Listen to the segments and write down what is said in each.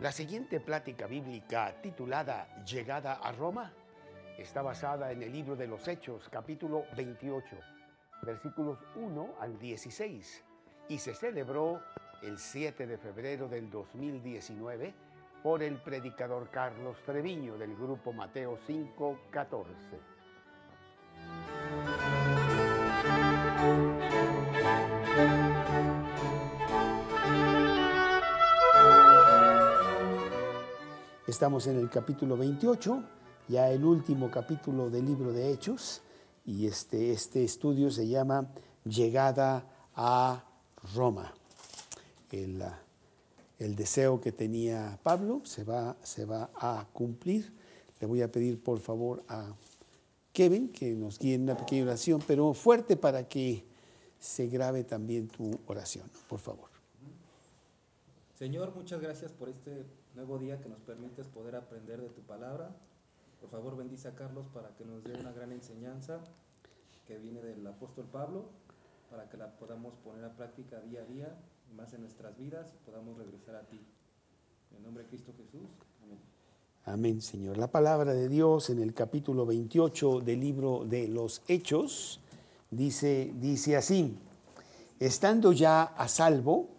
La siguiente plática bíblica titulada Llegada a Roma está basada en el libro de los Hechos, capítulo 28, versículos 1 al 16, y se celebró el 7 de febrero del 2019 por el predicador Carlos Treviño del grupo Mateo 5:14. Estamos en el capítulo 28, ya el último capítulo del libro de Hechos, y este estudio se llama Llegada a Roma. El deseo que tenía Pablo se va a cumplir. Le voy a pedir por favor a Kevin que nos guíe en una pequeña oración, pero fuerte para que se grabe también tu oración, por favor. Señor, muchas gracias por este nuevo día que nos permites poder aprender de tu palabra. Por favor, bendice a Carlos para que nos dé una gran enseñanza que viene del apóstol Pablo, para que la podamos poner a práctica día a día, más en nuestras vidas, y podamos regresar a ti. En el nombre de Cristo Jesús, amén. Amén, Señor. La palabra de Dios en el capítulo 28 del libro de los Hechos dice así: estando ya a salvo,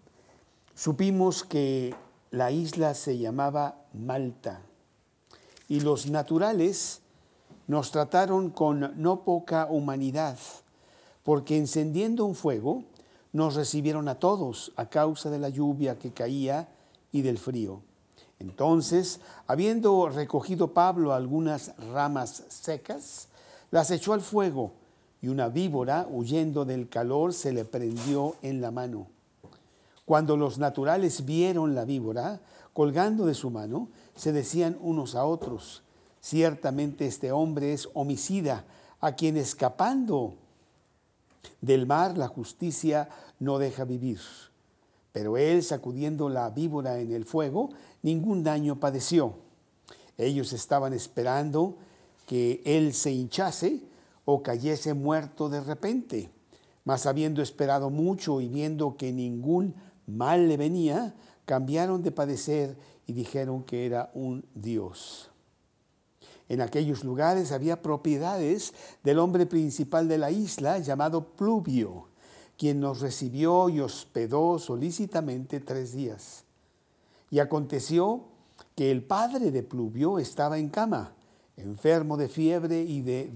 supimos que la isla se llamaba Malta, y los naturales nos trataron con no poca humanidad, porque encendiendo un fuego nos recibieron a todos a causa de la lluvia que caía y del frío. Entonces, habiendo recogido Pablo algunas ramas secas, las echó al fuego, y una víbora, huyendo del calor, se le prendió en la mano. Cuando los naturales vieron la víbora colgando de su mano, se decían unos a otros: ciertamente este hombre es homicida, a quien escapando del mar la justicia no deja vivir. Pero él, sacudiendo la víbora en el fuego, ningún daño padeció. Ellos estaban esperando que él se hinchase o cayese muerto de repente. Mas habiendo esperado mucho y viendo que ningún mal le venía, cambiaron de padecer y dijeron que era un dios. En aquellos lugares había propiedades del hombre principal de la isla, llamado Pluvio, quien nos recibió y hospedó solícitamente 3 días. Y aconteció que el padre de Pluvio estaba en cama, enfermo de fiebre y de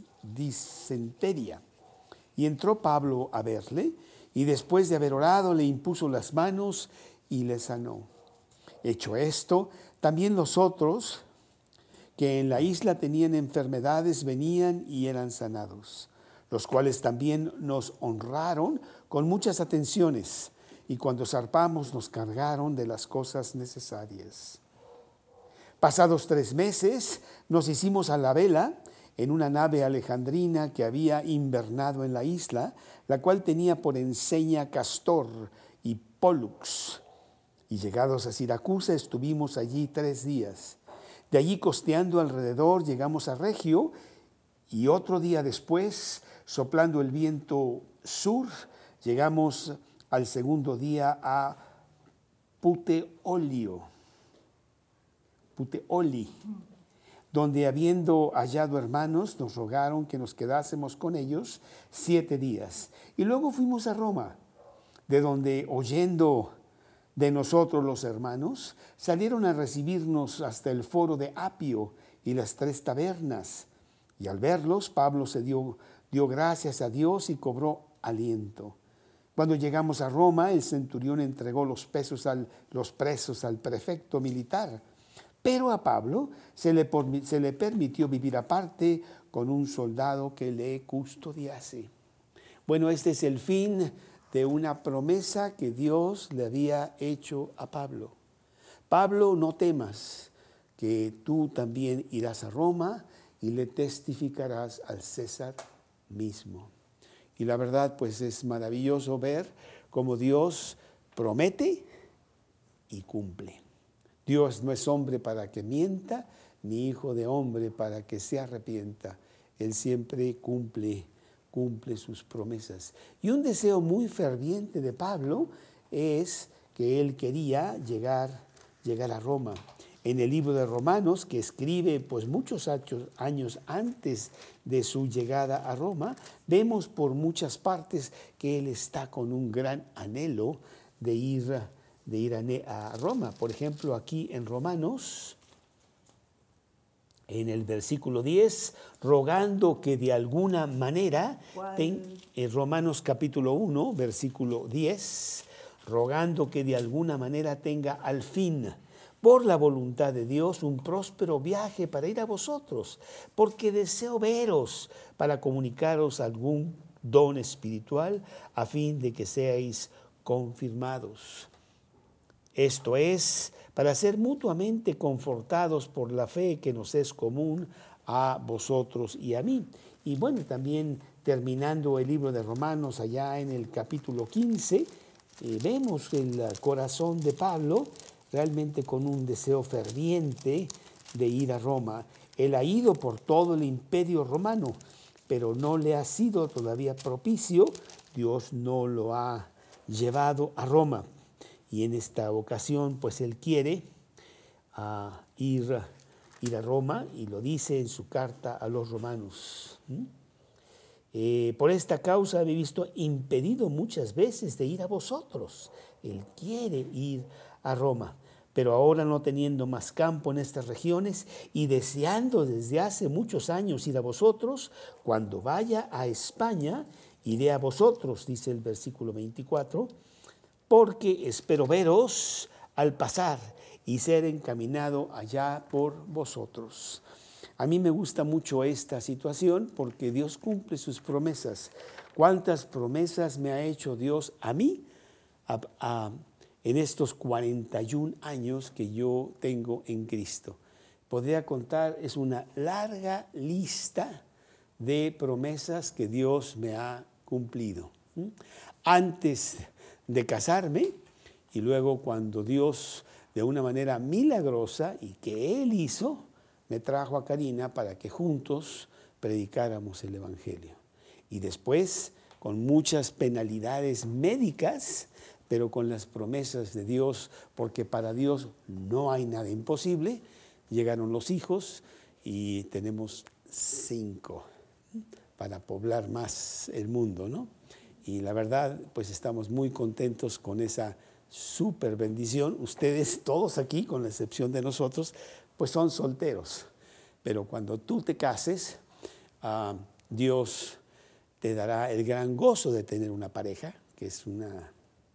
disentería. Y entró Pablo a verle, y después de haber orado le impuso las manos y le sanó. Hecho esto, también los otros que en la isla tenían enfermedades venían y eran sanados, los cuales también nos honraron con muchas atenciones, y cuando zarpamos nos cargaron de las cosas necesarias. Pasados 3 meses nos hicimos a la vela en una nave alejandrina que había invernado en la isla, la cual tenía por enseña Castor y Pólux. Y llegados a Siracusa estuvimos allí 3 días. De allí, costeando alrededor, llegamos a Regio, y otro día después, soplando el viento sur, llegamos al segundo día a Puteoli, donde, habiendo hallado hermanos, nos rogaron que nos quedásemos con ellos 7 días. Y luego fuimos a Roma, de donde, oyendo de nosotros los hermanos, salieron a recibirnos hasta el foro de Apio y las 3 tabernas. Y al verlos, Pablo dio gracias a Dios y cobró aliento. Cuando llegamos a Roma, el centurión entregó los presos al prefecto militar. Pero a Pablo se le permitió vivir aparte con un soldado que le custodiase. Bueno, este es el fin de una promesa que Dios le había hecho a Pablo. Pablo, no temas, que tú también irás a Roma y le testificarás al César mismo. Y la verdad, pues es maravilloso ver cómo Dios promete y cumple. Dios no es hombre para que mienta, ni hijo de hombre para que se arrepienta. Él siempre cumple sus promesas. Y un deseo muy ferviente de Pablo es que él quería llegar llegar a Roma. En el libro de Romanos, que escribe pues muchos años antes de su llegada a Roma, vemos por muchas partes que él está con un gran anhelo de ir a Roma. Por ejemplo, aquí en Romanos, en el versículo 10, rogando que de alguna manera, en Romanos capítulo 1, versículo 10, rogando que de alguna manera tenga al fin, por la voluntad de Dios, un próspero viaje para ir a vosotros, porque deseo veros para comunicaros algún don espiritual a fin de que seáis confirmados. Esto es, para ser mutuamente confortados por la fe que nos es común a vosotros y a mí. Y bueno, también terminando el libro de Romanos, allá en el capítulo 15, vemos el corazón de Pablo realmente con un deseo ferviente de ir a Roma. Él ha ido por todo el imperio romano, pero no le ha sido todavía propicio. Dios no lo ha llevado a Roma. Y en esta ocasión, pues él quiere ir a Roma, y lo dice en su carta a los romanos. Por esta causa me he visto impedido muchas veces de ir a vosotros. Él quiere ir a Roma, pero ahora no teniendo más campo en estas regiones y deseando desde hace muchos años ir a vosotros, cuando vaya a España, iré a vosotros, dice el versículo 24, porque espero veros al pasar y ser encaminado allá por vosotros. A mí me gusta mucho esta situación porque Dios cumple sus promesas. ¿Cuántas promesas me ha hecho Dios a mí en estos 41 años que yo tengo en Cristo? Podría contar, es una larga lista de promesas que Dios me ha cumplido. Antes de casarme, y luego cuando Dios de una manera milagrosa y que Él hizo, me trajo a Karina para que juntos predicáramos el Evangelio. Y después, con muchas penalidades médicas, pero con las promesas de Dios, porque para Dios no hay nada imposible, llegaron los hijos y tenemos 5 para poblar más el mundo, ¿no? Y la verdad, pues estamos muy contentos con esa súper bendición. Ustedes todos aquí, con la excepción de nosotros, pues son solteros. Pero cuando tú te cases, Dios te dará el gran gozo de tener una pareja, que es una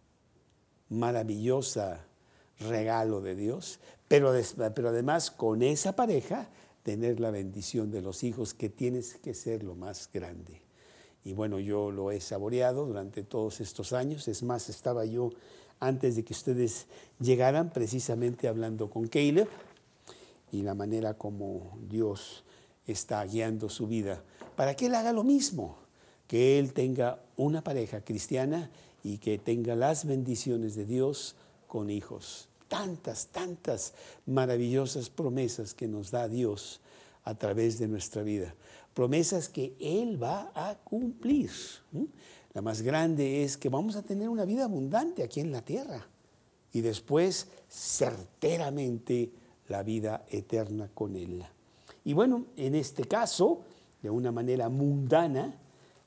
maravillosa regalo de Dios, pero además con esa pareja tener la bendición de los hijos, que tienes que ser lo más grande. Y bueno, yo lo he saboreado durante todos estos años. Es más, estaba yo, antes de que ustedes llegaran, precisamente hablando con Caleb, y la manera como Dios está guiando su vida, para que él haga lo mismo, que él tenga una pareja cristiana y que tenga las bendiciones de Dios con hijos. Tantas maravillosas promesas que nos da Dios a través de nuestra vida. Promesas que Él va a cumplir. La más grande es que vamos a tener una vida abundante aquí en la tierra y después certeramente la vida eterna con Él. Y bueno, en este caso, de una manera mundana,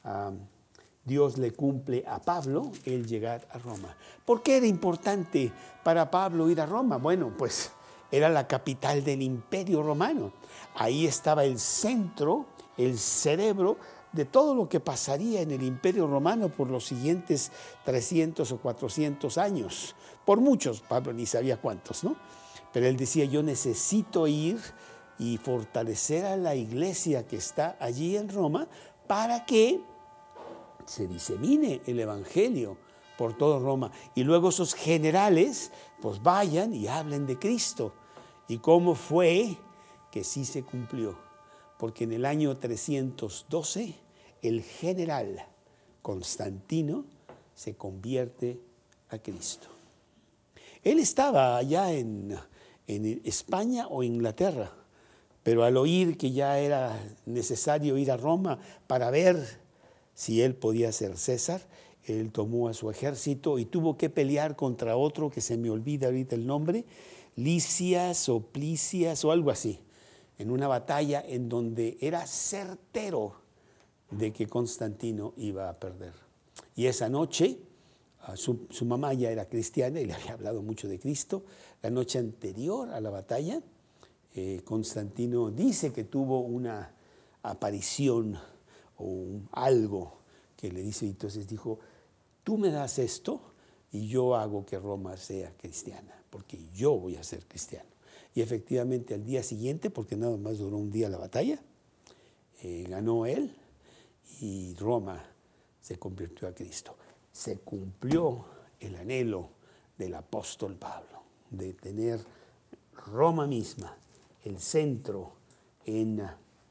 Dios le cumple a Pablo el llegar a Roma. ¿Por qué era importante para Pablo ir a Roma? Bueno, pues era la capital del Imperio Romano. Ahí estaba el centro, el cerebro de todo lo que pasaría en el Imperio Romano por los siguientes 300 o 400 años. Por muchos, Pablo ni sabía cuántos, ¿no? Pero él decía, yo necesito ir y fortalecer a la iglesia que está allí en Roma para que se disemine el Evangelio por todo Roma. Y luego esos generales pues vayan y hablen de Cristo. ¿Y cómo fue que sí se cumplió? Porque en el año 312 el general Constantino se convierte a Cristo. Él estaba allá en España o Inglaterra, pero al oír que ya era necesario ir a Roma para ver si él podía ser César, él tomó a su ejército y tuvo que pelear contra otro que se me olvida ahorita el nombre. Licias o Plicias o algo así, en una batalla en donde era certero de que Constantino iba a perder. Y esa noche, su mamá ya era cristiana y le había hablado mucho de Cristo. La noche anterior a la batalla, Constantino dice que tuvo una aparición o algo que le dice, entonces dijo, tú me das esto y yo hago que Roma sea cristiana, porque yo voy a ser cristiano. Y efectivamente al día siguiente, porque nada más duró un día la batalla, ganó él y Roma se convirtió a Cristo. Se cumplió el anhelo del apóstol Pablo de tener Roma misma, el centro en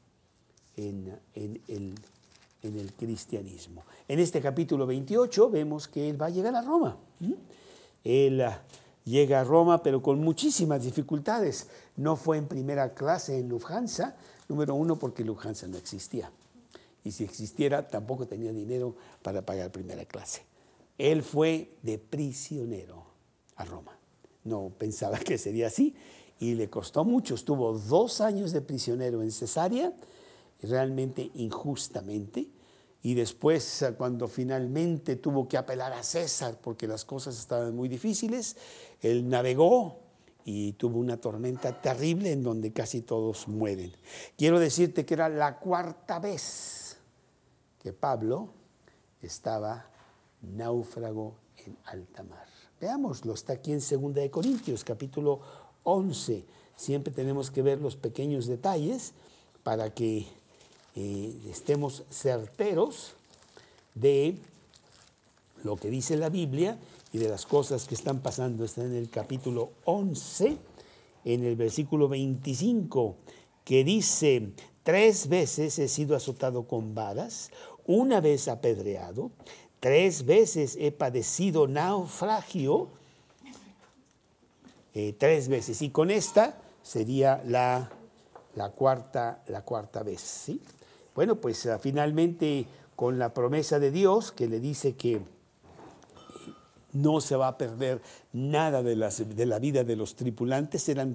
el cristianismo. En este capítulo 28 vemos que él va a llegar a Roma. Él llega a Roma, pero con muchísimas dificultades. No fue en primera clase en Lufthansa, número uno, porque Lufthansa no existía. Y si existiera, tampoco tenía dinero para pagar primera clase. Él fue de prisionero a Roma. No pensaba que sería así y le costó mucho. Estuvo 2 años de prisionero en Cesarea, realmente injustamente. Y después, cuando finalmente tuvo que apelar a César porque las cosas estaban muy difíciles, él navegó y tuvo una tormenta terrible en donde casi todos mueren. Quiero decirte que era la 4ª vez que Pablo estaba náufrago en alta mar. Veámoslo, está aquí en 2 de Corintios, capítulo 11. Siempre tenemos que ver los pequeños detalles para que estemos certeros de lo que dice la Biblia y de las cosas que están pasando. Está en el capítulo 11, en el versículo 25, que dice: 3 veces he sido azotado con varas, 1 vez apedreado, 3 veces he padecido naufragio, 3 veces. Y con esta sería la cuarta vez, ¿sí? Bueno, pues finalmente con la promesa de Dios que le dice que no se va a perder nada de la vida de los tripulantes, eran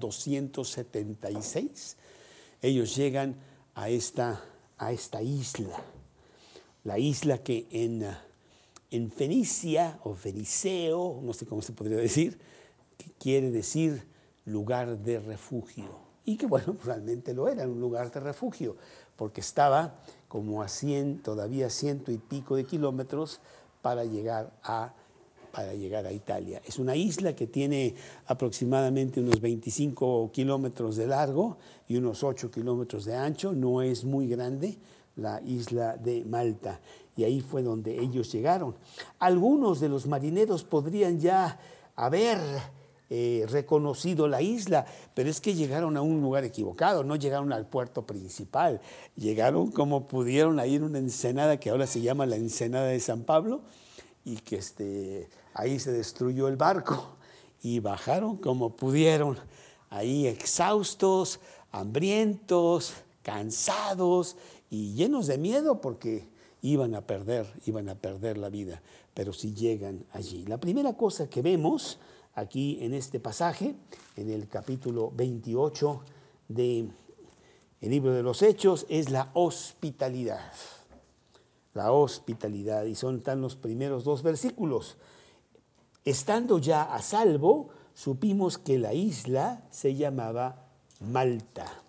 276. Ellos llegan a esta isla, la isla que en Fenicia o Feniceo, no sé cómo se podría decir, que quiere decir lugar de refugio. Y que bueno, realmente lo era, un lugar de refugio, porque estaba como a todavía 100 y pico de kilómetros para llegar a Italia. Es una isla que tiene aproximadamente unos 25 kilómetros de largo y unos 8 kilómetros de ancho. No es muy grande la isla de Malta. Y ahí fue donde ellos llegaron. Algunos de los marineros podrían ya haber reconocido la isla, pero es que llegaron a un lugar equivocado, no llegaron al puerto principal, llegaron como pudieron ahí en una ensenada que ahora se llama la Ensenada de San Pablo, y que ahí se destruyó el barco y bajaron como pudieron, ahí exhaustos, hambrientos, cansados y llenos de miedo porque iban a perder la vida, pero sí llegan allí. La primera cosa que vemos aquí en este pasaje, en el capítulo 28 del libro de los Hechos, es la hospitalidad. La hospitalidad, y están los primeros 2 versículos. Estando ya a salvo, supimos que la isla se llamaba Malta.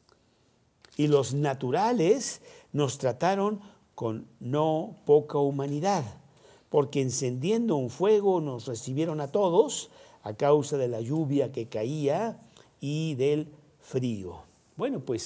Y los naturales nos trataron con no poca humanidad, porque encendiendo un fuego nos recibieron a todos a causa de la lluvia que caía y del frío. Bueno, pues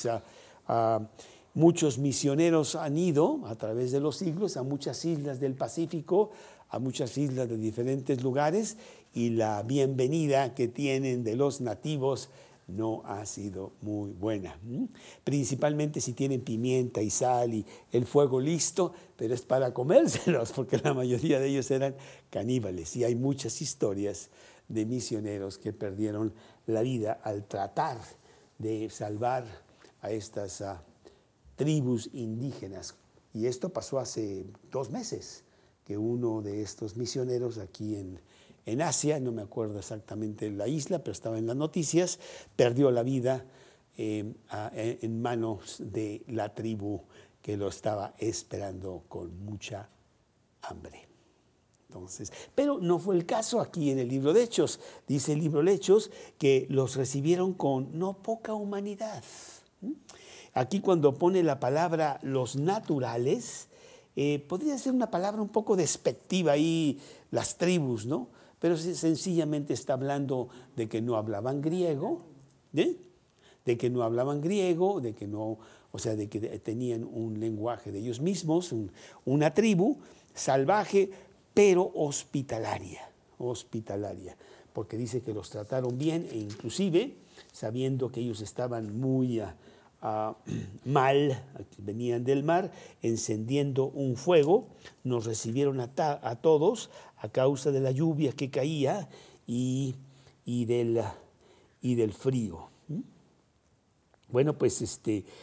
muchos misioneros han ido a través de los siglos a muchas islas del Pacífico, a muchas islas de diferentes lugares, y la bienvenida que tienen de los nativos no ha sido muy buena. Principalmente si tienen pimienta y sal y el fuego listo, pero es para comérselos, porque la mayoría de ellos eran caníbales. Y hay muchas historias de misioneros que perdieron la vida al tratar de salvar a estas tribus indígenas. Y esto pasó hace 2 meses, que uno de estos misioneros aquí en en Asia, no me acuerdo exactamente la isla, pero estaba en las noticias, perdió la vida en manos de la tribu que lo estaba esperando con mucha hambre. Entonces, pero no fue el caso aquí en el libro de Hechos. Dice el libro de Hechos que los recibieron con no poca humanidad. Aquí cuando pone la palabra los naturales, podría ser una palabra un poco despectiva ahí, las tribus, ¿no? Pero sencillamente está hablando de que no hablaban griego, de que no hablaban griego, de que no, o sea, de que tenían un lenguaje de ellos mismos, una tribu salvaje, pero hospitalaria, porque dice que los trataron bien e inclusive, sabiendo que ellos estaban muy mal, venían del mar, encendiendo un fuego, nos recibieron a todos a causa de la lluvia que caía y del frío. Bueno, pues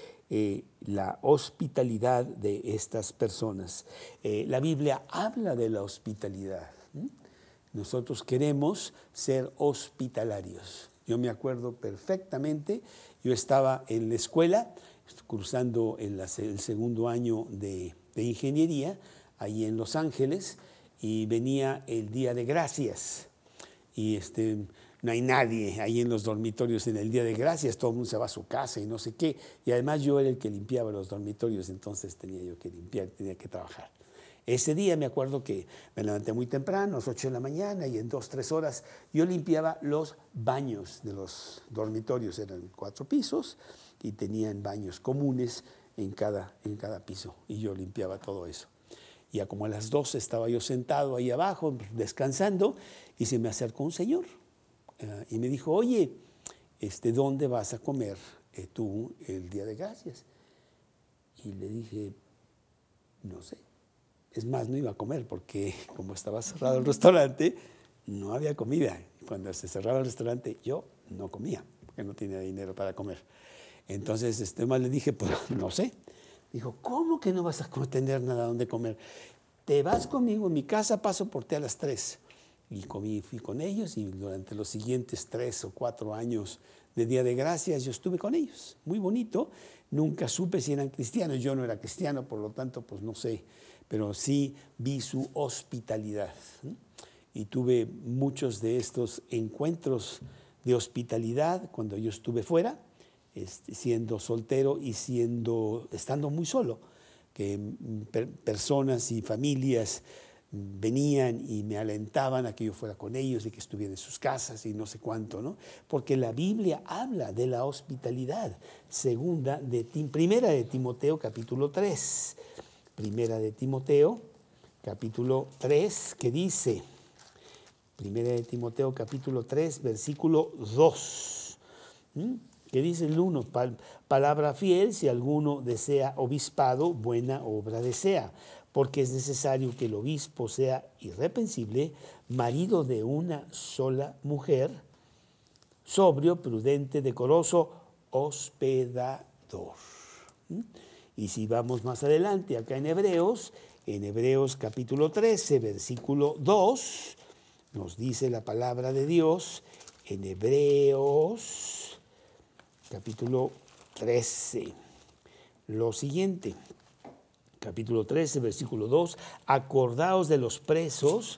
la hospitalidad de estas personas. La Biblia habla de la hospitalidad. Nosotros queremos ser hospitalarios. Yo me acuerdo perfectamente, yo estaba en la escuela, cursando el segundo año de ingeniería, ahí en Los Ángeles, y venía el Día de Gracias. Y no hay nadie ahí en los dormitorios en el Día de Gracias, todo el mundo se va a su casa y no sé qué. Y además yo era el que limpiaba los dormitorios, entonces tenía yo que limpiar, tenía que trabajar. Ese día me acuerdo que me levanté muy temprano, a las 8 de la mañana, y en 2-3 horas yo limpiaba los baños de los dormitorios. Eran 4 pisos y tenían baños comunes en cada piso, y yo limpiaba todo eso. Y ya como a las 12 estaba yo sentado ahí abajo, descansando, y se me acercó un señor y me dijo, oye, ¿dónde vas a comer tú el Día de Gracias? Y le dije, no sé. Es más, no iba a comer porque como estaba cerrado el restaurante, no había comida. Cuando se cerraba el restaurante, yo no comía, porque no tenía dinero para comer. Entonces, más le dije, pues no sé. Dijo, ¿cómo que no vas a tener nada donde comer? Te vas conmigo, en mi casa paso por ti a las 3. Y fui con ellos, y durante los siguientes 3 o 4 años de Día de Gracias yo estuve con ellos. Muy bonito. Nunca supe si eran cristianos. Yo no era cristiano, por lo tanto, pues no sé. Pero sí vi su hospitalidad. Y tuve muchos de estos encuentros de hospitalidad cuando yo estuve fuera, siendo soltero y estando muy solo, que personas y familias venían y me alentaban a que yo fuera con ellos y que estuviera en sus casas y no sé cuánto, ¿no? Porque la Biblia habla de la hospitalidad. Primera de Timoteo, capítulo 3. Primera de Timoteo, capítulo 3, que dice, Primera de Timoteo, capítulo 3, versículo 2, que dice el 1, palabra fiel, si alguno desea obispado, buena obra desea, porque es necesario que el obispo sea irreprensible, marido de una sola mujer, sobrio, prudente, decoroso, hospedador. Y si vamos más adelante, acá en Hebreos capítulo 13, versículo 2, nos dice la palabra de Dios, en Hebreos capítulo 13, lo siguiente. Capítulo 13, versículo 2, acordaos de los presos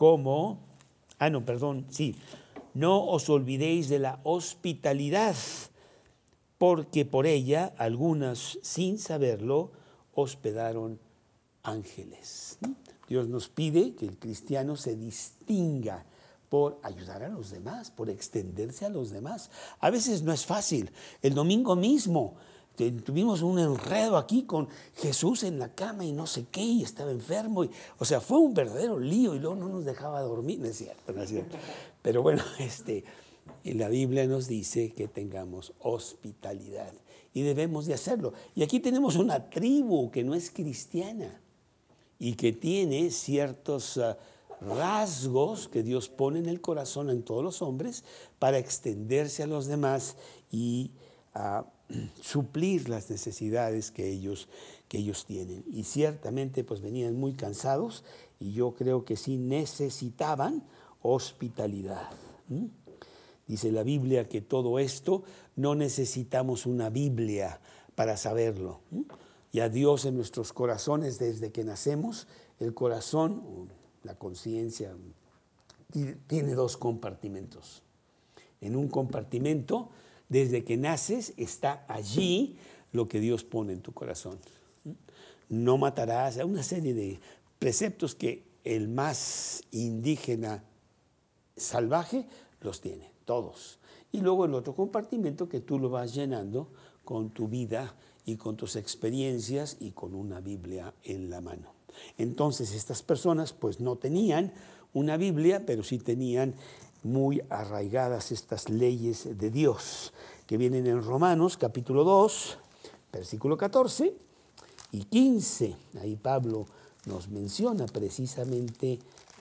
no os olvidéis de la hospitalidad, porque por ella algunas, sin saberlo, hospedaron ángeles. Dios nos pide que el cristiano se distinga por ayudar a los demás, por extenderse a los demás. A veces no es fácil. El domingo mismo tuvimos un enredo aquí con Jesús en la cama y no sé qué, y estaba enfermo. O sea, fue un verdadero lío y luego no nos dejaba dormir. No es cierto. Pero bueno, la Biblia nos dice que tengamos hospitalidad y debemos de hacerlo. Y aquí tenemos una tribu que no es cristiana y que tiene ciertos rasgos que Dios pone en el corazón en todos los hombres para extenderse a los demás y suplir las necesidades que ellos tienen. Y ciertamente pues venían muy cansados y yo creo que sí necesitaban hospitalidad. Dice la Biblia que todo esto no necesitamos una Biblia para saberlo. Y a Dios en nuestros corazones desde que nacemos, el corazón, la conciencia, tiene dos compartimentos. En un compartimento, desde que naces, está allí lo que Dios pone en tu corazón. No matarás, hay una serie de preceptos que el más indígena salvaje los tiene, todos. Y luego el otro compartimento que tú lo vas llenando con tu vida y con tus experiencias y con una Biblia en la mano. Entonces estas personas pues no tenían una Biblia, pero sí tenían muy arraigadas estas leyes de Dios que vienen en Romanos capítulo 2, versículo 14 y 15. Ahí Pablo nos menciona precisamente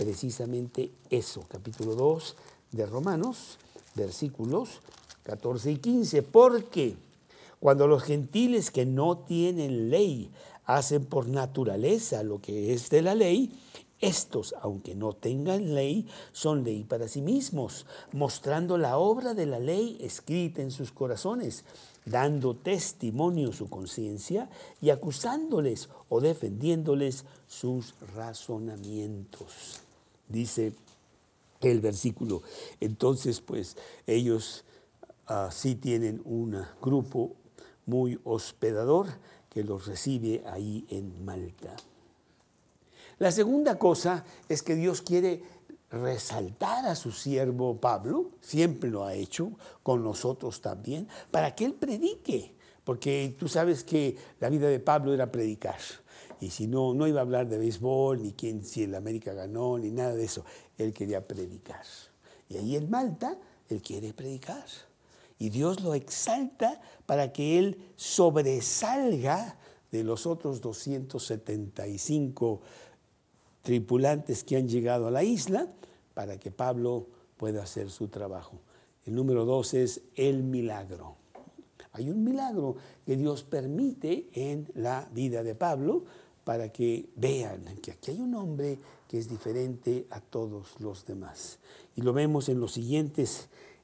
eso, capítulo 2 de Romanos, versículos 14 y 15. Porque cuando los gentiles que no tienen ley hacen por naturaleza lo que es de la ley, estos, aunque no tengan ley, son ley para sí mismos, mostrando la obra de la ley escrita en sus corazones, dando testimonio su conciencia y acusándoles o defendiéndoles sus razonamientos. Dice el versículo, entonces pues ellos sí tienen un grupo muy hospedador que los recibe ahí en Malta. La segunda cosa es que Dios quiere resaltar a su siervo Pablo, siempre lo ha hecho, con nosotros también, para que él predique, porque tú sabes que la vida de Pablo era predicar, y si no, no iba a hablar de béisbol, ni si el América ganó, ni nada de eso, él quería predicar. Y ahí en Malta, él quiere predicar, y Dios lo exalta para que él sobresalga de los otros 275 tripulantes que han llegado a la isla para que Pablo pueda hacer su trabajo. El número 2 es el milagro. Hay un milagro que Dios permite en la vida de Pablo para que vean que aquí hay un hombre que es diferente a todos los demás. Y lo vemos en los siguientes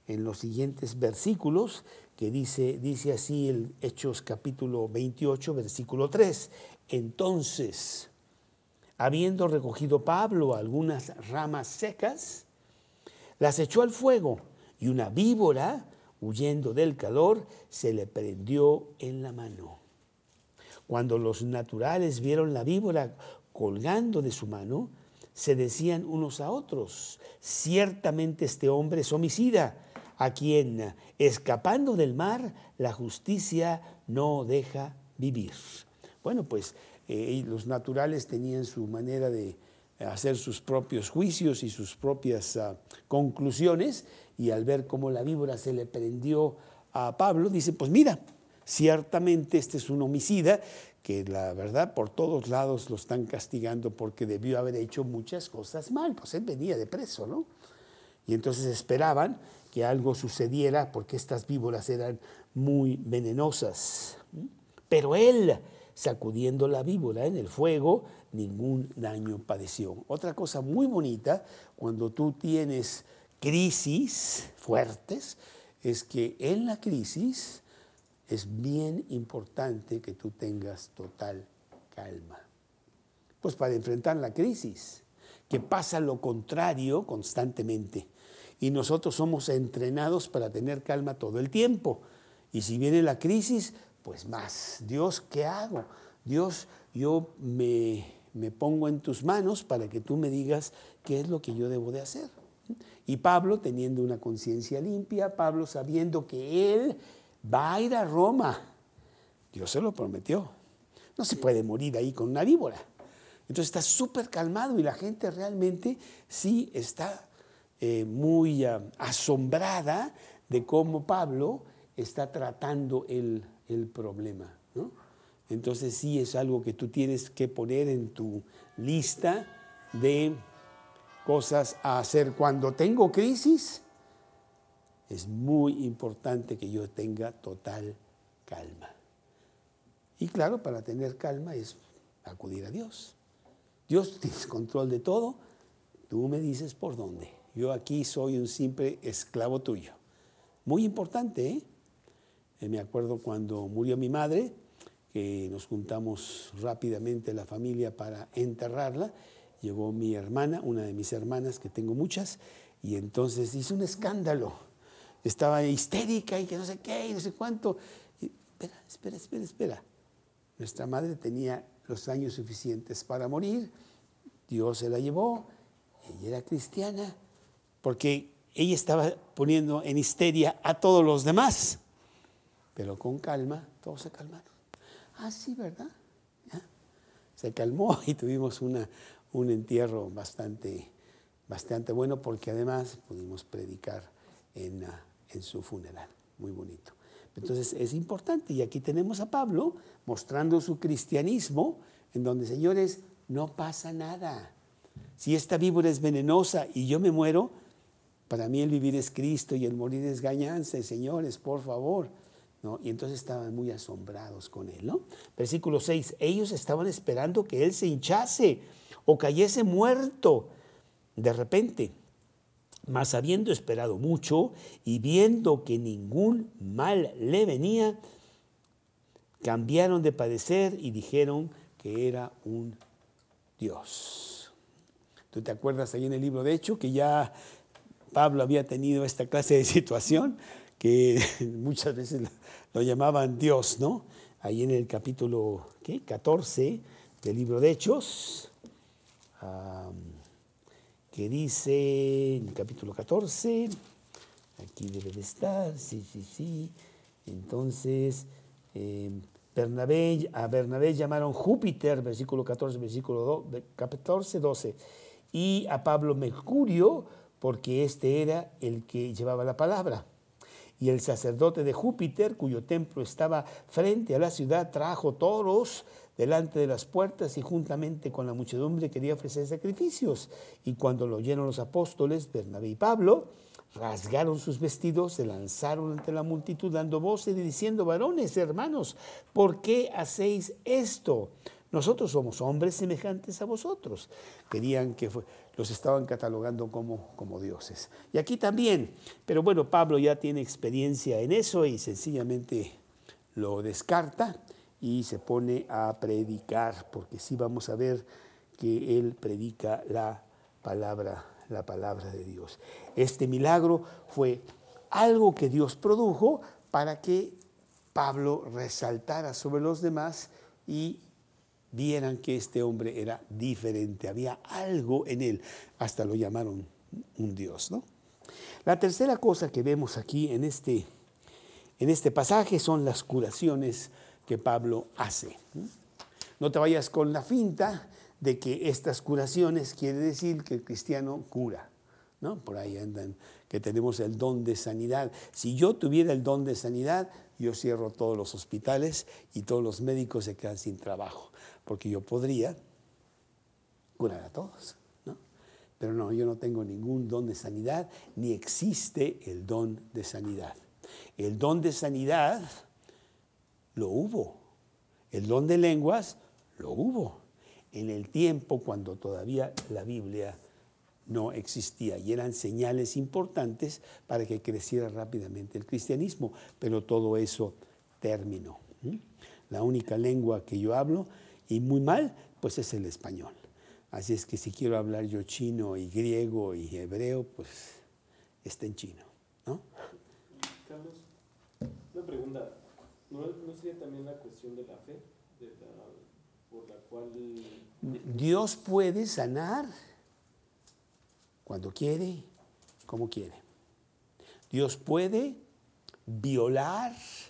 versículos que dice así el Hechos capítulo 28, versículo 3. Entonces, habiendo recogido Pablo algunas ramas secas, las echó al fuego y una víbora, huyendo del calor, se le prendió en la mano. Cuando los naturales vieron la víbora colgando de su mano, se decían unos a otros, ciertamente este hombre es homicida, a quien, escapando del mar, la justicia no deja vivir. Bueno, pues los naturales tenían su manera de hacer sus propios juicios y sus propias conclusiones, y al ver cómo la víbora se le prendió a Pablo, dice, pues mira, ciertamente este es un homicida que la verdad por todos lados lo están castigando porque debió haber hecho muchas cosas mal, pues él venía de preso, ¿no? Y entonces esperaban que algo sucediera porque estas víboras eran muy venenosas. Pero él, sacudiendo la víbora en el fuego, ningún daño padeció. Otra cosa muy bonita cuando tú tienes crisis fuertes es que en la crisis es bien importante que tú tengas total calma. Pues para enfrentar la crisis, que pasa lo contrario constantemente. Y nosotros somos entrenados para tener calma todo el tiempo. Y si viene la crisis, pues más. Dios, ¿qué hago? Dios, yo me pongo en tus manos para que tú me digas qué es lo que yo debo de hacer. Y Pablo, teniendo una conciencia limpia, Pablo sabiendo que él va a ir a Roma, Dios se lo prometió. No se puede morir ahí con una víbora. Entonces está súper calmado y la gente realmente sí está muy asombrada de cómo Pablo está tratando el problema, ¿no? Entonces sí es algo que tú tienes que poner en tu lista de cosas a hacer. Cuando tengo crisis, es muy importante que yo tenga total calma. Y claro, para tener calma es acudir a Dios. Dios tiene control de todo, tú me dices por dónde yo aquí soy un simple esclavo tuyo. Muy importante, ¿eh? Me acuerdo cuando murió mi madre, que nos juntamos rápidamente la familia para enterrarla. Llegó mi hermana, una de mis hermanas, que tengo muchas, y entonces hizo un escándalo. Estaba histérica y que no sé qué y no sé cuánto. Y, espera. Nuestra madre tenía los años suficientes para morir. Dios se la llevó. Ella era cristiana porque ella estaba poniendo en histeria a todos los demás. Pero con calma, todos se calmaron. Ah, sí, ¿verdad? ¿Ya? Se calmó y tuvimos un entierro bastante bueno, porque además pudimos predicar en su funeral. Muy bonito. Entonces es importante, y aquí tenemos a Pablo mostrando su cristianismo, en donde, señores, no pasa nada. Si esta víbora es venenosa y yo me muero, para mí el vivir es Cristo y el morir es ganancia, señores, por favor. ¿No? Y entonces estaban muy asombrados con él, ¿no? Versículo 6, ellos estaban esperando que él se hinchase o cayese muerto de repente. Mas habiendo esperado mucho y viendo que ningún mal le venía, cambiaron de parecer y dijeron que era un Dios. ¿Tú te acuerdas ahí en el libro de Hechos que ya Pablo había tenido esta clase de situación? Que muchas veces lo llamaban Dios, ¿no? Ahí en el capítulo 14 del libro de Hechos, que dice, en el capítulo 14, aquí debe de estar, sí. Entonces, a Bernabé llamaron Júpiter, versículo 14, versículo 14, 12, y a Pablo Mercurio, porque este era el que llevaba la palabra. Y el sacerdote de Júpiter, cuyo templo estaba frente a la ciudad, trajo toros delante de las puertas y juntamente con la muchedumbre quería ofrecer sacrificios. Y cuando lo oyeron los apóstoles, Bernabé y Pablo, rasgaron sus vestidos, se lanzaron ante la multitud dando voces y diciendo: varones, hermanos, ¿por qué hacéis esto? Nosotros somos hombres semejantes a vosotros. Querían que los estaban catalogando como dioses. Y aquí también, pero bueno, Pablo ya tiene experiencia en eso y sencillamente lo descarta y se pone a predicar, porque sí vamos a ver que él predica la palabra de Dios. Este milagro fue algo que Dios produjo para que Pablo resaltara sobre los demás y vieran que este hombre era diferente, había algo en él, hasta lo llamaron un Dios, ¿no? La tercera cosa que vemos aquí en este pasaje son las curaciones que Pablo hace. No te vayas con la finta de que estas curaciones quiere decir que el cristiano cura, ¿no? Por ahí andan que tenemos el don de sanidad. Si yo tuviera el don de sanidad, yo cierro todos los hospitales y todos los médicos se quedan sin trabajo, porque yo podría curar a todos, ¿no? Pero no, yo no tengo ningún don de sanidad, ni existe el don de sanidad. El don de sanidad lo hubo, el don de lenguas lo hubo en el tiempo cuando todavía la Biblia no existía y eran señales importantes para que creciera rápidamente el cristianismo, pero todo eso terminó. La única lengua que yo hablo, y muy mal, pues es el español. Así es que si quiero hablar yo chino y griego y hebreo, pues está en chino, ¿no? Carlos, una pregunta. ¿No sería también la cuestión de la fe, por la cual Dios puede sanar cuando quiere, como quiere? Dios puede violar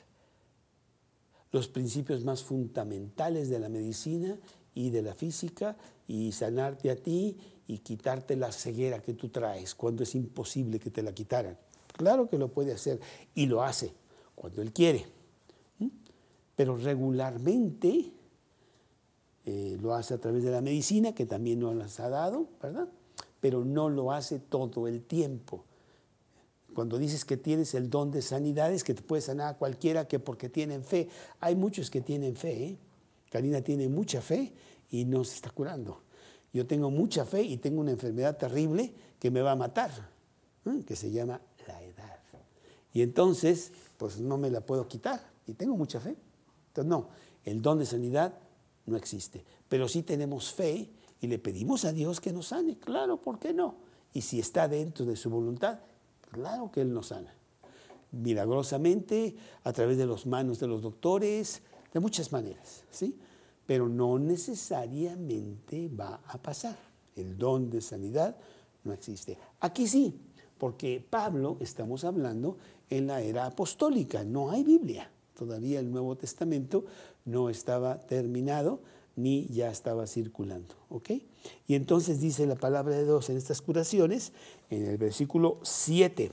los principios más fundamentales de la medicina y de la física y sanarte a ti y quitarte la ceguera que tú traes cuando es imposible que te la quitaran. Claro que lo puede hacer y lo hace cuando Él quiere. Pero regularmente lo hace a través de la medicina, que también nos las ha dado, ¿verdad? Pero no lo hace todo el tiempo. Cuando dices que tienes el don de sanidad, es que te puede sanar a cualquiera que porque tienen fe. Hay muchos que tienen fe, ¿eh? Karina tiene mucha fe y no se está curando. Yo tengo mucha fe y tengo una enfermedad terrible que me va a matar que se llama la edad. Y entonces, pues no me la puedo quitar y tengo mucha fe. Entonces, no, el don de sanidad no existe, pero sí tenemos fe y le pedimos a Dios que nos sane. Claro, ¿por qué no? Y si está dentro de su voluntad, claro que Él nos sana. Milagrosamente, a través de las manos de los doctores, de muchas maneras, ¿sí? Pero no necesariamente va a pasar. El don de sanidad no existe. Aquí sí, porque Pablo, estamos hablando en la era apostólica, no hay Biblia. Todavía el Nuevo Testamento no estaba terminado ni ya estaba circulando, ¿ok? Y entonces dice la palabra de Dios en estas curaciones, en el versículo 7.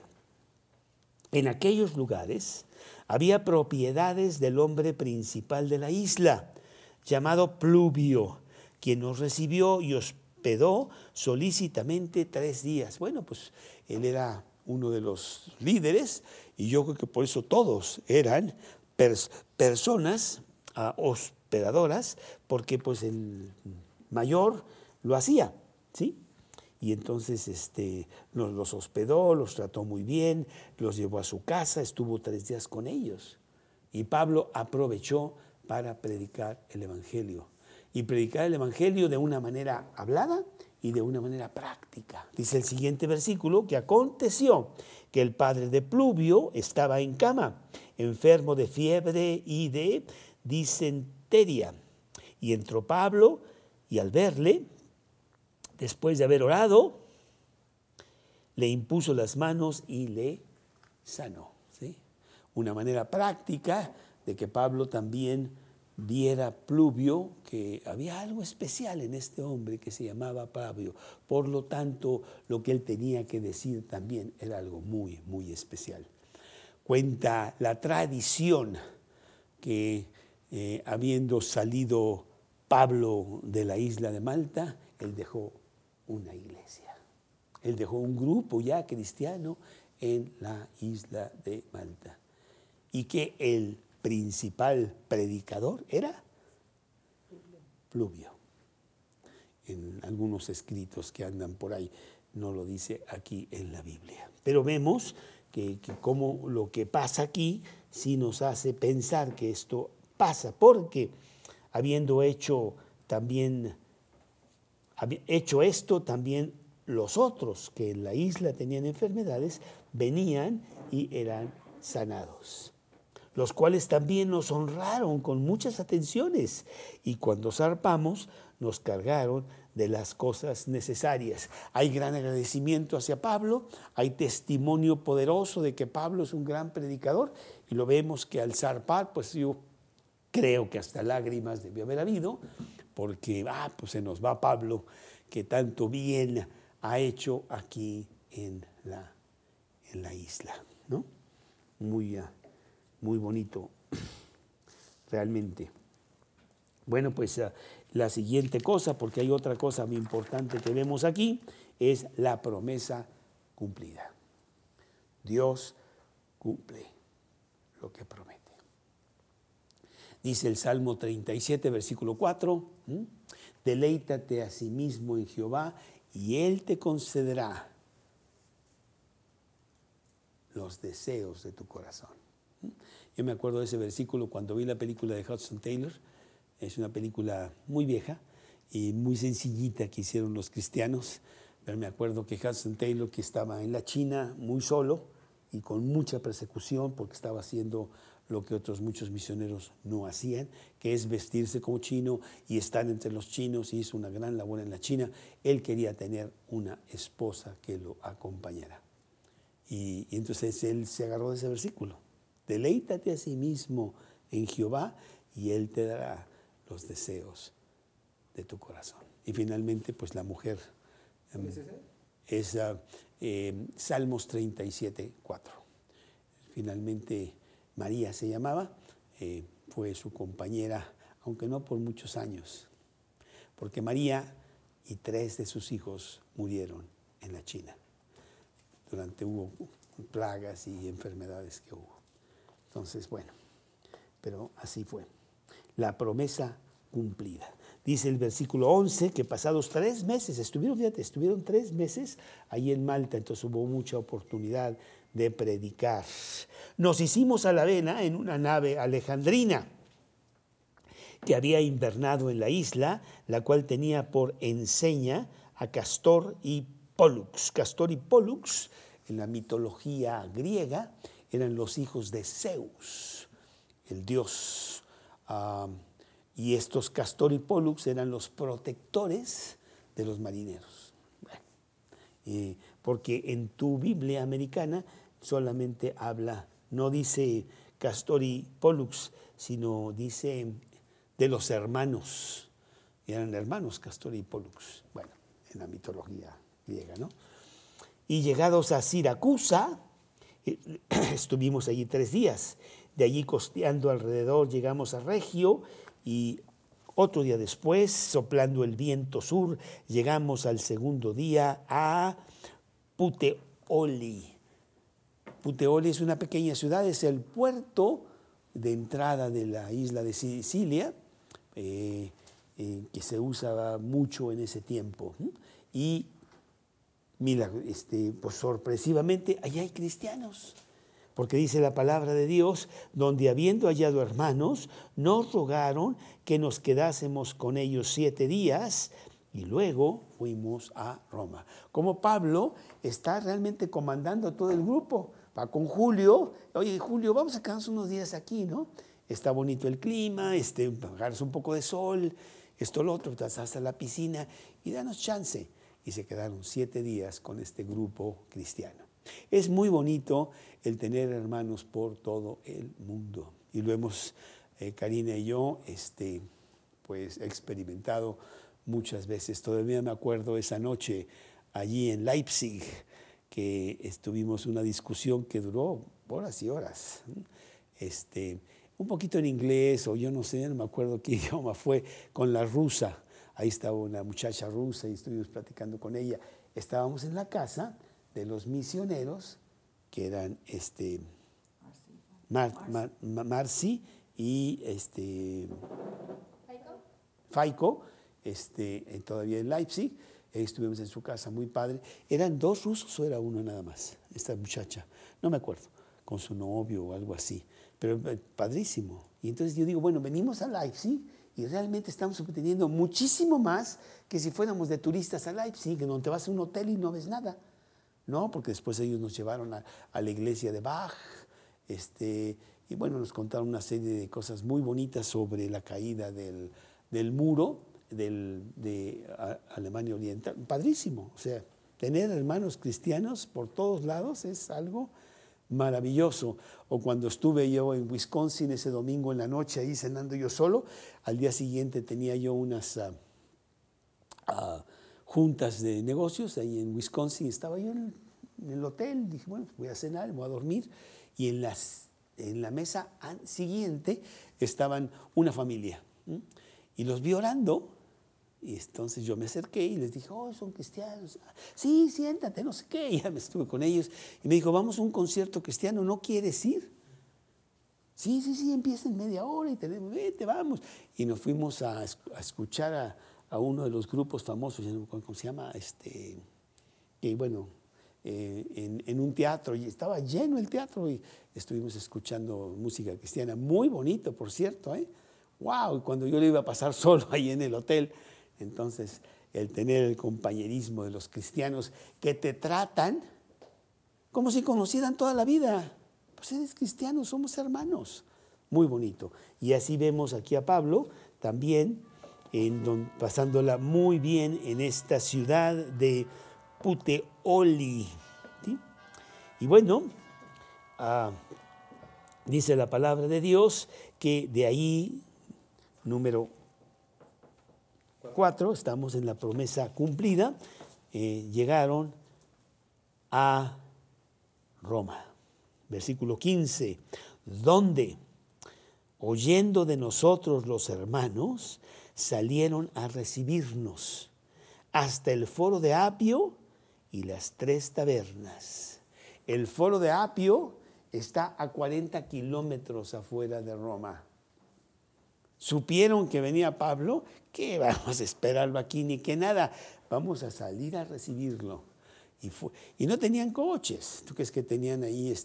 En aquellos lugares había propiedades del hombre principal de la isla, llamado Pluvio, quien nos recibió y hospedó solícitamente 3 días. Bueno, pues él era uno de los líderes y yo creo que por eso todos eran personas hospedadoras, porque pues el mayor lo hacía, ¿sí? Y entonces los hospedó, los trató muy bien, los llevó a su casa, estuvo 3 días con ellos. Y Pablo aprovechó para predicar el Evangelio. Y predicar el Evangelio de una manera hablada y de una manera práctica. Dice el siguiente versículo, que aconteció que el padre de Pluvio estaba en cama, enfermo de fiebre y de disentería. Y entró Pablo y al verle, después de haber orado, le impuso las manos y le sanó, ¿sí? Una manera práctica de que Pablo también viera Pluvio que había algo especial en este hombre que se llamaba Pablo. Por lo tanto, lo que él tenía que decir también era algo muy, muy especial. Cuenta la tradición que habiendo salido Pablo de la isla de Malta, él dejó una iglesia. Él dejó un grupo ya cristiano en la isla de Malta. Y que el principal predicador era Pluvio. En algunos escritos que andan por ahí, no lo dice aquí en la Biblia. Pero vemos que como lo que pasa aquí sí nos hace pensar que esto pasa, porque habiendo hecho esto, también los otros que en la isla tenían enfermedades venían y eran sanados, los cuales también nos honraron con muchas atenciones, y cuando zarpamos nos cargaron de las cosas necesarias. Hay gran agradecimiento hacia Pablo, hay testimonio poderoso de que Pablo es un gran predicador, y lo vemos que al zarpar, pues yo creo que hasta lágrimas debió haber habido, porque pues se nos va Pablo, que tanto bien ha hecho aquí en la isla, ¿no? Muy bonito, realmente. Bueno, pues la siguiente cosa, porque hay otra cosa muy importante que vemos aquí, es la promesa cumplida. Dios cumple lo que promete. Dice el Salmo 37, versículo 4, deleítate a sí mismo en Jehová y Él te concederá los deseos de tu corazón. Yo me acuerdo de ese versículo cuando vi la película de Hudson Taylor. Es una película muy vieja y muy sencillita que hicieron los cristianos, pero me acuerdo que Hudson Taylor, que estaba en la China muy solo y con mucha persecución porque estaba haciendo lo que otros muchos misioneros no hacían, que es vestirse como chino y estar entre los chinos, y hizo una gran labor en la China. Él quería tener una esposa que lo acompañara. Y entonces él se agarró de ese versículo. Deleítate a sí mismo en Jehová y Él te dará los deseos de tu corazón. Y finalmente, pues la mujer es Salmos 37, 4. Finalmente María se llamaba, fue su compañera, aunque no por muchos años, porque María y 3 de sus hijos murieron en la China. Hubo plagas y enfermedades que hubo. Entonces, bueno, pero así fue. La promesa cumplida. Dice el versículo 11 que pasados 3 meses, estuvieron 3 meses ahí en Malta, entonces hubo mucha oportunidad de predicar. Nos hicimos a la vela en una nave alejandrina que había invernado en la isla, la cual tenía por enseña a Castor y Pólux. Castor y Pólux, en la mitología griega, eran los hijos de Zeus, el dios. Y estos Castor y Pólux eran los protectores de los marineros. Bueno, porque en tu Biblia americana solamente habla, no dice Castor y Pólux, sino dice de los hermanos. Eran hermanos Castor y Pólux, bueno, en la mitología griega, ¿no? Y llegados a Siracusa, estuvimos allí 3 días. De allí costeando alrededor llegamos a Regio y otro día después, soplando el viento sur, llegamos al segundo día a Puteoli. Puteoli es una pequeña ciudad, es el puerto de entrada de la isla de Sicilia, que se usaba mucho en ese tiempo. Y mira, pues sorpresivamente, allá hay cristianos, porque dice la palabra de Dios, donde habiendo hallado hermanos, nos rogaron que nos quedásemos con ellos 7 días y luego fuimos a Roma. Como Pablo está realmente comandando todo el grupo, va con Julio, oye Julio, vamos a quedarnos unos días aquí, ¿no? Está bonito el clima, agarras un poco de sol, esto, lo otro, te vas hasta la piscina y danos chance. Y se quedaron 7 días con este grupo cristiano. Es muy bonito el tener hermanos por todo el mundo. Y lo hemos, Karina y yo, pues experimentado muchas veces. Todavía me acuerdo esa noche allí en Leipzig, que tuvimos una discusión que duró horas y horas. Un poquito en inglés, o yo no sé, no me acuerdo qué idioma fue, con la rusa. Ahí estaba una muchacha rusa y estuvimos platicando con ella. Estábamos en la casa de los misioneros, que eran Marci y Faico, todavía en Leipzig. Estuvimos en su casa, muy padre. ¿Eran 2 rusos o era uno nada más? Esta muchacha, no me acuerdo, con su novio o algo así. Pero padrísimo. Y entonces yo digo, bueno, venimos a Leipzig y realmente estamos obteniendo muchísimo más que si fuéramos de turistas a Leipzig, en donde te vas a un hotel y no ves nada, ¿no? Porque después ellos nos llevaron a la iglesia de Bach, y bueno, nos contaron una serie de cosas muy bonitas sobre la caída del muro de Alemania Oriental. Padrísimo, o sea, tener hermanos cristianos por todos lados es algo maravilloso. O cuando estuve yo en Wisconsin ese domingo en la noche ahí cenando yo solo, al día siguiente tenía yo unas juntas de negocios ahí en Wisconsin. Estaba yo en el hotel, dije, bueno, voy a cenar, voy a dormir. Y en la mesa siguiente estaban una familia, y los vi orando. Y entonces yo me acerqué y les dije, oh, son cristianos. Sí, siéntate, no sé qué. Y ya me estuve con ellos. Y me dijo, vamos a un concierto cristiano, ¿no quieres ir? Sí, empieza en media hora y vete, vamos. Y nos fuimos a escuchar a uno de los grupos famosos, ¿cómo se llama? Que bueno, en un teatro, y estaba lleno el teatro y estuvimos escuchando música cristiana. Muy bonito, por cierto, ¿eh? ¡Wow! Y cuando yo le iba a pasar solo ahí en el hotel, entonces, el tener el compañerismo de los cristianos que te tratan como si conocieran toda la vida. Pues eres cristiano, somos hermanos. Muy bonito. Y así vemos aquí a Pablo también pasándola muy bien en esta ciudad de Puteoli. ¿Sí? Y bueno, dice la palabra de Dios que de ahí, número 4, estamos en la promesa cumplida, llegaron a Roma. Versículo 15, donde, oyendo de nosotros los hermanos, salieron a recibirnos hasta el foro de Apio y las 3 tabernas. El foro de Apio está a 40 kilómetros afuera de Roma. supieron que venía Pablo, que vamos a esperarlo aquí ni que nada, vamos a salir a recibirlo. Y no tenían coches. ¿Tú crees que tenían ahí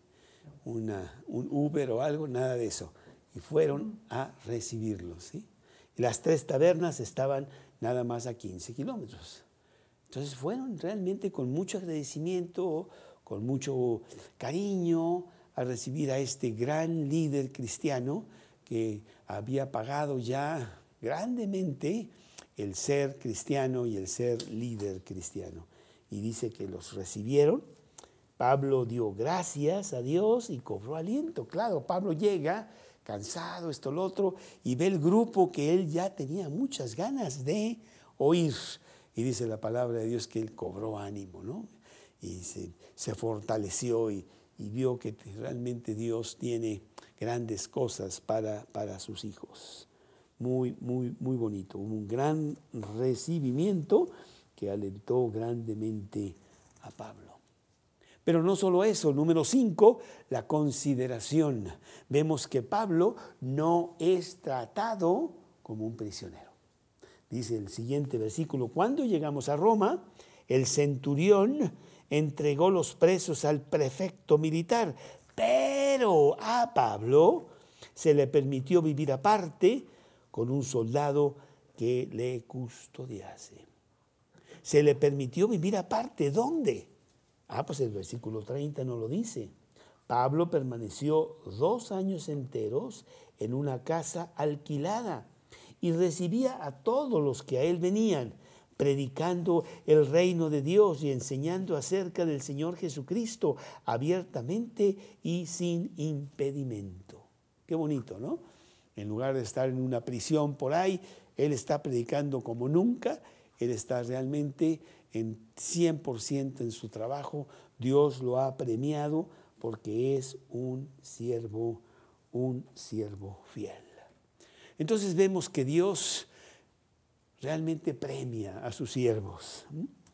un Uber o algo? Nada de eso. Y fueron a recibirlo, ¿sí? Y las 3 tabernas estaban nada más a 15 kilómetros. Entonces fueron realmente con mucho agradecimiento, con mucho cariño a recibir a este gran líder cristiano que había pagado ya grandemente el ser cristiano y el ser líder cristiano. Y dice que los recibieron. Pablo dio gracias a Dios y cobró aliento. Claro, Pablo llega cansado, esto, lo otro, y ve el grupo que él ya tenía muchas ganas de oír. Y dice la palabra de Dios que él cobró ánimo, ¿no? Y se fortaleció y vio que realmente Dios tiene grandes cosas para sus hijos. Muy, muy, muy bonito. Un gran recibimiento que alentó grandemente a Pablo. Pero no solo eso, número 5, la consideración. Vemos que Pablo no es tratado como un prisionero. Dice el siguiente versículo: cuando llegamos a Roma, el centurión entregó los presos al prefecto militar, pero a Pablo se le permitió vivir aparte con un soldado que le custodiase. Se le permitió vivir aparte. ¿Dónde? Pues el versículo 30 nos lo dice. Pablo permaneció 2 años enteros en una casa alquilada y recibía a todos los que a él venían, predicando el reino de Dios y enseñando acerca del Señor Jesucristo abiertamente y sin impedimento. Qué bonito, ¿no? En lugar de estar en una prisión por ahí, él está predicando como nunca. Él está realmente en 100% en su trabajo. Dios lo ha premiado porque es un siervo fiel. Entonces vemos que Dios realmente premia a sus siervos.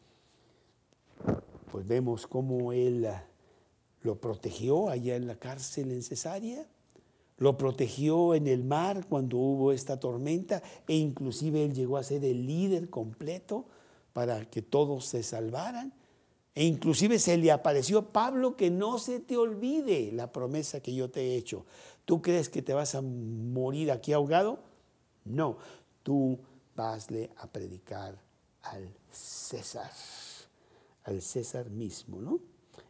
Pues vemos cómo Él lo protegió allá en la cárcel en Cesarea, lo protegió en el mar cuando hubo esta tormenta, e inclusive Él llegó a ser el líder completo para que todos se salvaran. E inclusive se le apareció: Pablo, que no se te olvide la promesa que yo te he hecho. ¿Tú crees que te vas a morir aquí ahogado? No, tú vasle a predicar al César mismo, ¿no?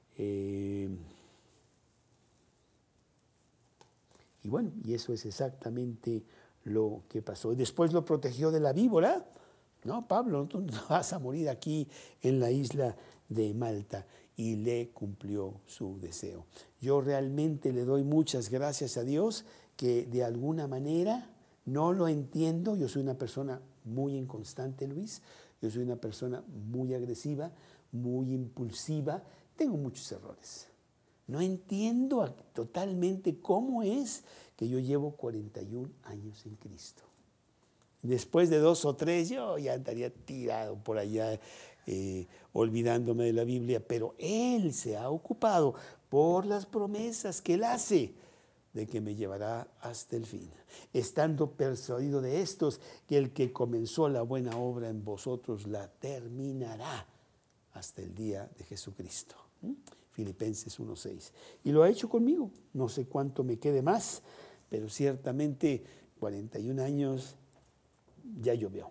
Y bueno, y eso es exactamente lo que pasó. Y después lo protegió de la víbora. No, Pablo, tú no vas a morir aquí en la isla de Malta. Y le cumplió su deseo. Yo realmente le doy muchas gracias a Dios que de alguna manera, no lo entiendo, yo soy una persona muy inconstante, Luis, yo soy una persona muy agresiva, muy impulsiva, tengo muchos errores. No entiendo totalmente cómo es que yo llevo 41 años en Cristo. Después de 2 o 3 yo ya estaría tirado por allá, olvidándome de la Biblia, pero Él se ha ocupado por las promesas que Él hace de que me llevará hasta el fin, estando persuadido de estos, que el que comenzó la buena obra en vosotros la terminará hasta el día de Jesucristo. Filipenses 1:6. Y lo ha hecho conmigo. No sé cuánto me quede más, pero ciertamente 41 años ya llovió.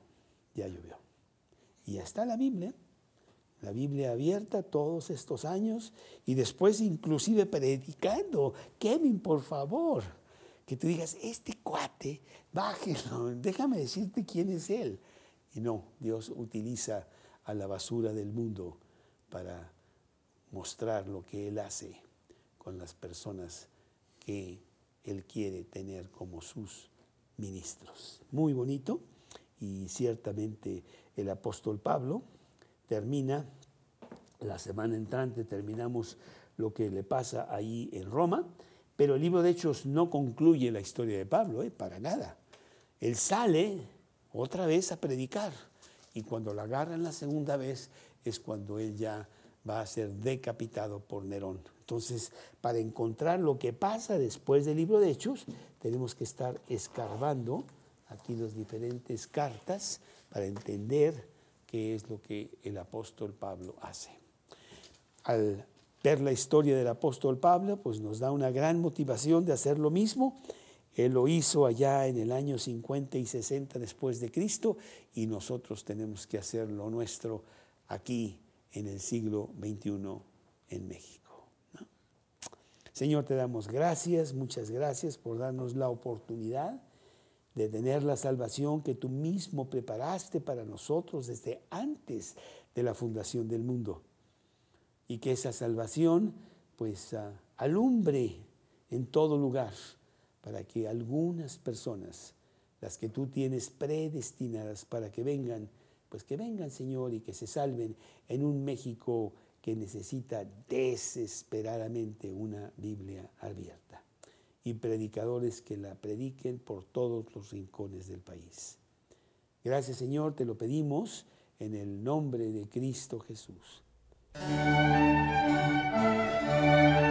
Y ya está la Biblia abierta todos estos años, y después inclusive predicando. Kevin, por favor, que tú digas: este cuate, bájelo, déjame decirte quién es él. Y no, Dios utiliza a la basura del mundo para mostrar lo que Él hace con las personas que Él quiere tener como sus ministros. Muy bonito. Y ciertamente el apóstol Pablo termina, la semana entrante terminamos lo que le pasa ahí en Roma, pero el libro de Hechos no concluye la historia de Pablo, para nada. Él sale otra vez a predicar, y cuando lo agarran la segunda vez es cuando él ya va a ser decapitado por Nerón. Entonces, para encontrar lo que pasa después del libro de Hechos, tenemos que estar escarbando aquí las diferentes cartas para entender qué es lo que el apóstol Pablo hace. Al ver la historia del apóstol Pablo, pues nos da una gran motivación de hacer lo mismo. Él lo hizo allá en el año 50 y 60 después de Cristo, y nosotros tenemos que hacer lo nuestro aquí en el siglo XXI en México, ¿no? Señor, te damos gracias, muchas gracias por darnos la oportunidad de tener la salvación que tú mismo preparaste para nosotros desde antes de la fundación del mundo. Y que esa salvación pues alumbre en todo lugar, para que algunas personas, las que tú tienes predestinadas para que vengan, pues que vengan, Señor, y que se salven en un México que necesita desesperadamente una Biblia abierta y predicadores que la prediquen por todos los rincones del país. Gracias, Señor, te lo pedimos en el nombre de Cristo Jesús.